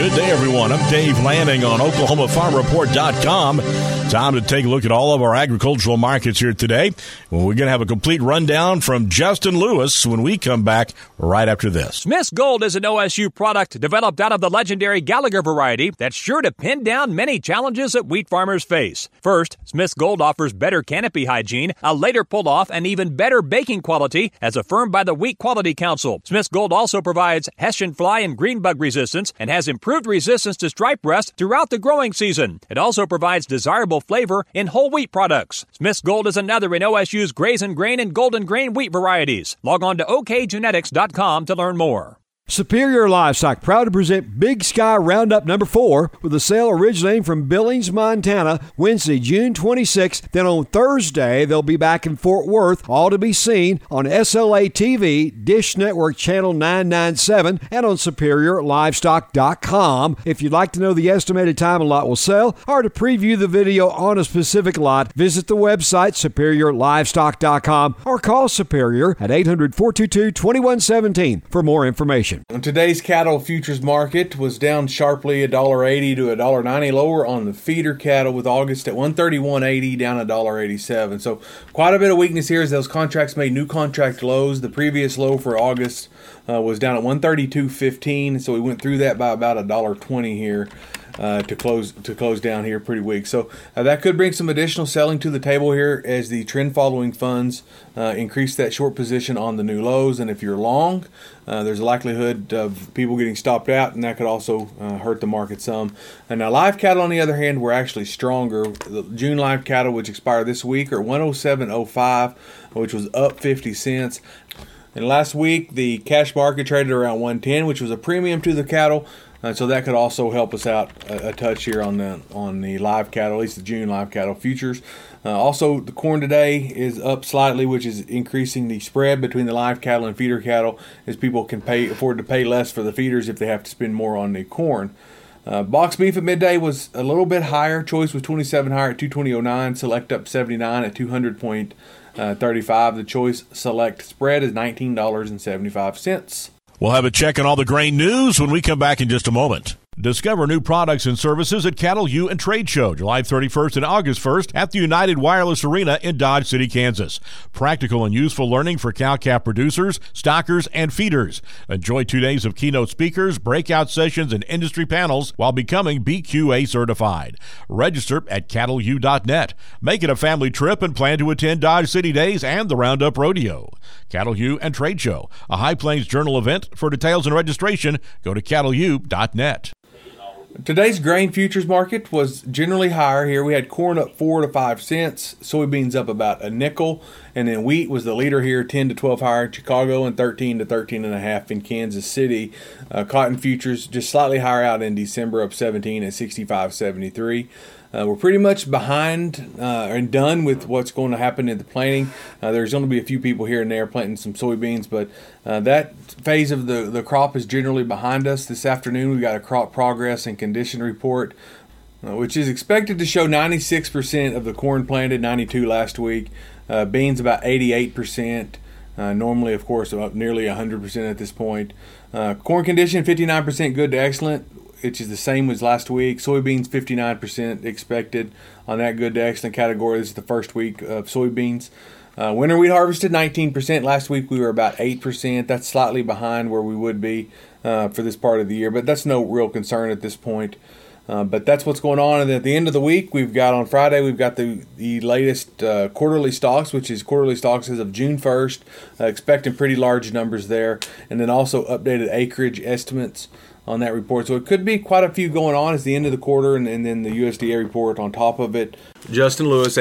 Good day, everyone. I'm Dave Lanning on OklahomaFarmReport.com. Time to take a look at all of our agricultural markets here today. Well, we're going to have a complete rundown from Justin Lewis when we come back right after this. Smith's Gold is an OSU product developed out of the legendary Gallagher variety that's sure to pin down many challenges that wheat farmers face. First, Smith's Gold offers better canopy hygiene, a later pull-off, and even better baking quality as affirmed by the Wheat Quality Council. Smith's Gold also provides Hessian fly and green bug resistance and has improved resistance to stripe rust throughout the growing season. It also provides desirable flavor in whole wheat products. Smith's Gold is another in OSU's Graze and Grain and Golden Grain wheat varieties. Log on to okgenetics.com to learn more. Superior Livestock, proud to present Big Sky Roundup number 4 with a sale originating from Billings, Montana, Wednesday, June 26th. Then on Thursday, they'll be back in Fort Worth, all to be seen on SLA TV, Dish Network Channel 997, and on SuperiorLivestock.com. If you'd like to know the estimated time a lot will sell or to preview the video on a specific lot, visit the website SuperiorLivestock.com or call Superior at 800-422-2117 for more information. Today's cattle futures market was down sharply $1.80 to $1.90 lower on the feeder cattle, with August at $131.80 down $1.87. So quite a bit of weakness here as those contracts made new contract lows. The previous low for August was down at $132.15, so we went through that by about $1.20 here. To close down here pretty weak. So that could bring some additional selling to the table here as the trend following funds increase that short position on the new lows. And if you're long, there's a likelihood of people getting stopped out, and that could also hurt the market some. And now live cattle, on the other hand, were actually stronger. The June live cattle, which expired this week, are 107.05, which was up 50 cents. And last week, the cash market traded around 110, which was a premium to the cattle. So that could also help us out a touch here on the live cattle, at least the June live cattle futures. Also, the corn today is up slightly, which is increasing the spread between the live cattle and feeder cattle, as people can afford to pay less for the feeders if they have to spend more on the corn. Box beef at midday was a little bit higher. Choice was 27 higher at 220.09. Select up 79 at 200.35. The choice select spread is $19.75. We'll have a check on all the grain news when we come back in just a moment. Discover new products and services at Cattle U and Trade Show, July 31st and August 1st at the United Wireless Arena in Dodge City, Kansas. Practical and useful learning for cow-calf producers, stockers, and feeders. Enjoy 2 days of keynote speakers, breakout sessions, and industry panels while becoming BQA certified. Register at cattleu.net. Make it a family trip and plan to attend Dodge City Days and the Roundup Rodeo. Cattle U and Trade Show, a High Plains Journal event. For details and registration, go to cattleu.net. Today's grain futures market was generally higher here. We had corn up 4 to 5 cents, soybeans up about a nickel, and then wheat was the leader here, 10 to 12 higher in Chicago and 13 to 13.5 in Kansas City. Cotton futures just slightly higher out in December, up 17 at 65.73. We're pretty much behind and done with what's going to happen in the planting. There's going to be a few people here and there planting some soybeans, but that phase of the crop is generally behind us. This afternoon we got a crop progress and condition report, which is expected to show 96% of the corn planted, 92% last week. Beans about 88%. Normally, of course, about nearly 100% at this point. Corn condition 59% good to excellent, which is the same as last week. Soybeans 59% expected on that good to excellent category. This is the first week of soybeans. Winter wheat harvested 19%. Last week we were about 8%. That's slightly behind where we would be for this part of the year, but that's no real concern at this point. But that's what's going on. And at the end of the week, we've got on Friday, we've got the latest quarterly stocks, which is quarterly stocks as of June 1st, expecting pretty large numbers there. And then also updated acreage estimates on that report. So it could be quite a few going on as the end of the quarter, and then the USDA report on top of it. Justin Lewis,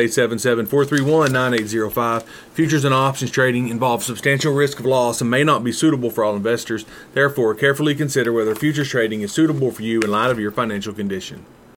877-431-9805. Futures and options trading involves substantial risk of loss and may not be suitable for all investors. Therefore, carefully consider whether futures trading is suitable for you in light of your financial condition.